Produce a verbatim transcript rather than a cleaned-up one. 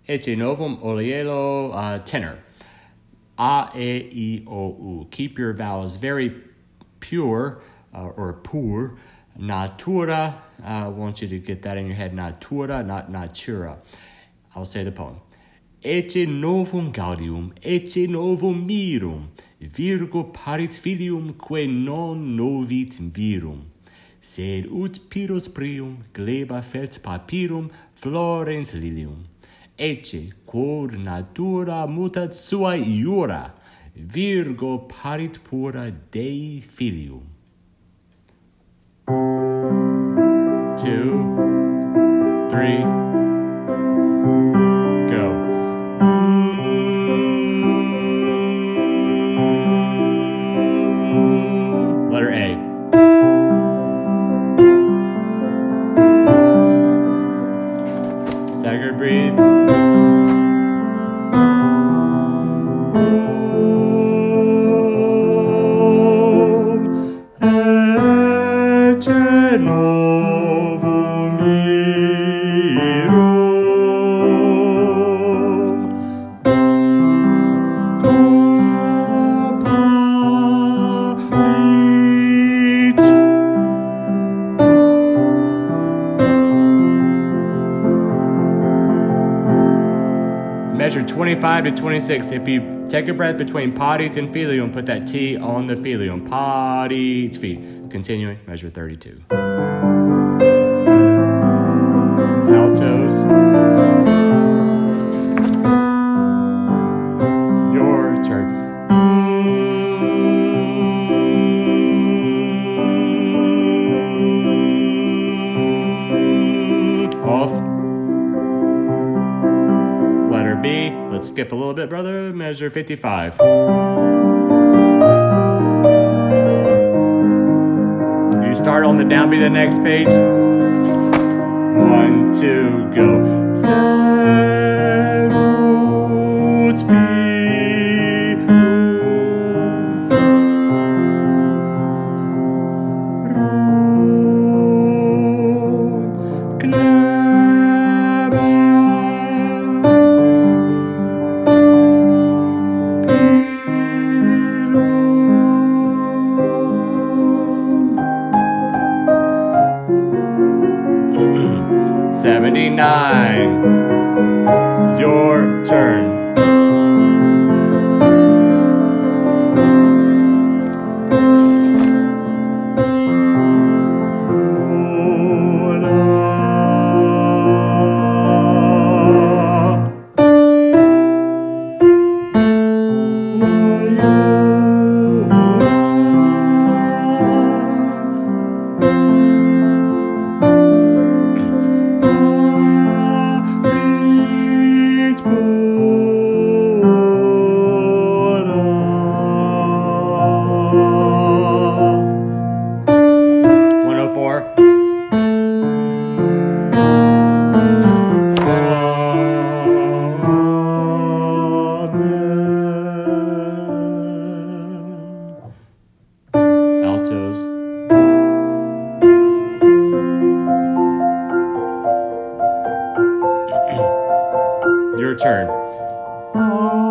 Ecce novum oliello, uh, tenor. A, E, I, O, U. Keep your vowels very pure, uh, or poor. Natura, uh, I want you to get that in your head. Natura, not natura. I'll say the poem. Ecce novum gaudium, ecce novum mirum, virgo parit filium, que non novit virum. Sed ut pyros prium, gleba fet papirum, florens lilium. Ecce, quod natura mutat sua iura, virgo parit pura Dei filium. Two, three, go. Letter A. Stagger, breathe. Ecce novum mirum, coparit. Measure twenty-five to twenty-six. If you take a breath between parit and filium, put that T on the filium. Parit, feet. Continuing, measure thirty-two. Altos. Your turn. Off. Letter B. Let's skip a little bit, brother. Measure fifty-five. You start on the downbeat of the next page. One, two, go. Salut be. seventy-nine. Your turn. Altos. Your turn.